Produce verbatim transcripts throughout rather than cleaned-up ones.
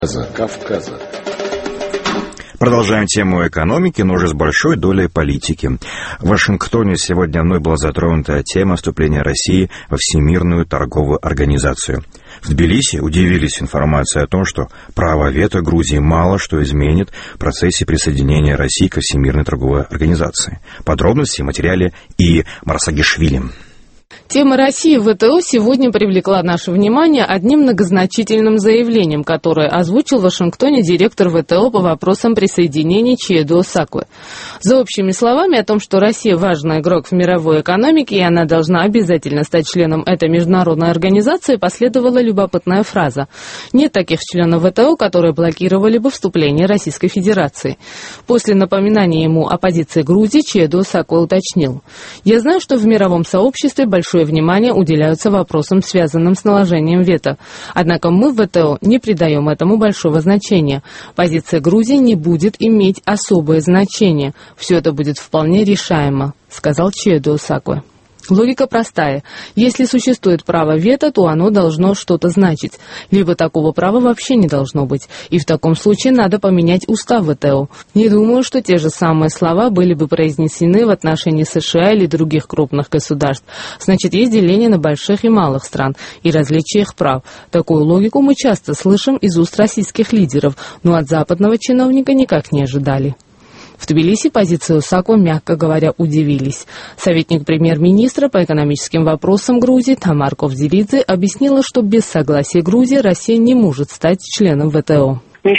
Кавказа. Продолжаем тему экономики, но уже с большой долей политики. В Вашингтоне сегодня вновь была затронута тема вступления России во Всемирную торговую организацию. В Тбилиси удивились информацией о том, что право вето Грузии мало что изменит в процессе присоединения России ко Всемирной торговой организации. Подробности в материале И. Марсагишвили. Тема России в ВТО сегодня привлекла наше внимание одним многозначительным заявлением, которое озвучил в Вашингтоне директор ВТО по вопросам присоединения Чиеду Сакве. За общими словами о том, что Россия важный игрок в мировой экономике и она должна обязательно стать членом этой международной организации, последовала любопытная фраза. Нет таких членов ВТО, которые блокировали бы вступление Российской Федерации. После напоминания ему о позиции Грузии Чиеду Сакве уточнил: «Я знаю, что в мировом сообществе большое внимание уделяются вопросам, связанным с наложением вето. Однако мы в ВТО не придаем этому большого значения. Позиция Грузии не будет иметь особое значение. Все это будет вполне решаемо», — сказал Чиеду Сакве. Логика простая. Если существует право вето, то оно должно что-то значить. Либо такого права вообще не должно быть. И в таком случае надо поменять устав ВТО. Не думаю, что те же самые слова были бы произнесены в отношении США или других крупных государств. Значит, есть деление на больших и малых стран и различие их прав. Такую логику мы часто слышим из уст российских лидеров, но от западного чиновника никак не ожидали. В Тбилиси позицию Сакве, мягко говоря, удивились. Советник премьер-министра по экономическим вопросам Грузии Тамар Ковзилидзе объяснила, что без согласия Грузии Россия не может стать членом ВТО.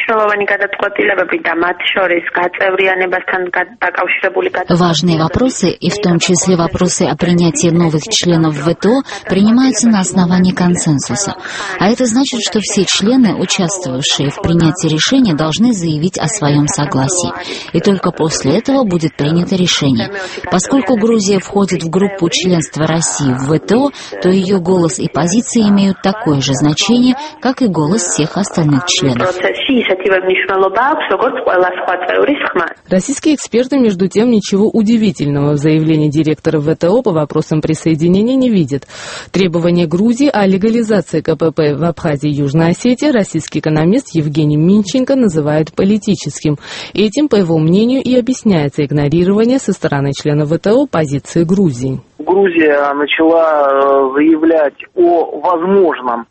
Важные вопросы, и в том числе вопросы о принятии новых членов ВТО, принимаются на основании консенсуса. А это значит, что все члены, участвовавшие в принятии решения, должны заявить о своем согласии. И только после этого будет принято решение. Поскольку Грузия входит в группу членства России в ВТО, то ее голос и позиции имеют такое же значение, как и голос всех остальных членов. Российские эксперты, между тем, ничего удивительного в заявлении директора ВТО по вопросам присоединения не видят. Требования Грузии о легализации КПП в Абхазии и Южной Осетии российский экономист Евгений Минченко называет политическим. Этим, по его мнению, и объясняется игнорирование со стороны членов ВТО позиции Грузии. Грузия начала заявлять о возможном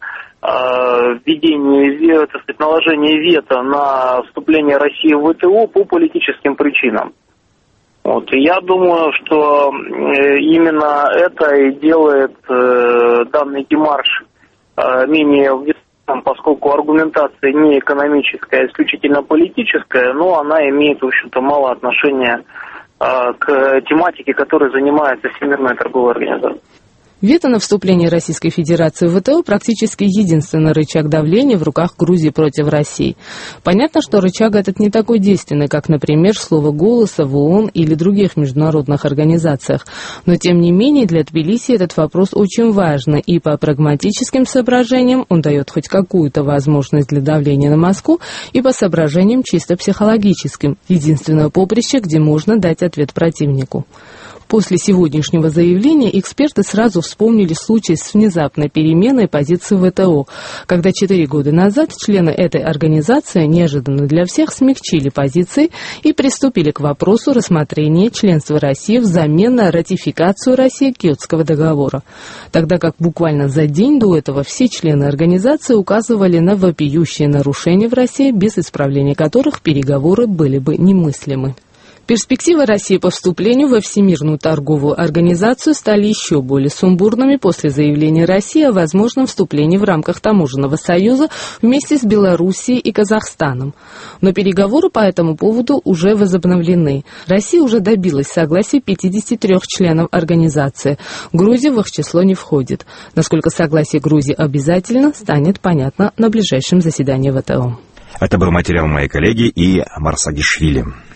введение, так сказать, наложение вето на вступление России в ВТО по политическим причинам. Вот. И я думаю, что именно это и делает э, данный демарш э, менее весомым, поскольку аргументация не экономическая, а исключительно политическая, но она имеет, в общем-то, мало отношения э, к тематике, которой занимается Всемирная торговая организация. Вето на вступление Российской Федерации в ВТО практически единственный рычаг давления в руках Грузии против России. Понятно, что рычаг этот не такой действенный, как, например, слово голоса в ООН или других международных организациях. Но, тем не менее, для Тбилиси этот вопрос очень важный, и по прагматическим соображениям он дает хоть какую-то возможность для давления на Москву, и по соображениям чисто психологическим, единственное поприще, где можно дать ответ противнику. После сегодняшнего заявления эксперты сразу вспомнили случай с внезапной переменой позиции ВТО, когда четыре года назад члены этой организации неожиданно для всех смягчили позиции и приступили к вопросу рассмотрения членства России взамен на ратификацию России Киотского договора. Тогда как буквально за день до этого все члены организации указывали на вопиющие нарушения в России, без исправления которых переговоры были бы немыслимы. Перспективы России по вступлению во Всемирную торговую организацию стали еще более сумбурными после заявления России о возможном вступлении в рамках Таможенного союза вместе с Белоруссией и Казахстаном. Но переговоры по этому поводу уже возобновлены. Россия уже добилась согласия пятидесяти трёх членов организации. Грузия в их число не входит. Насколько согласие Грузии обязательно, станет понятно на ближайшем заседании ВТО. Это был материал моей коллеги И. Марсагишвили.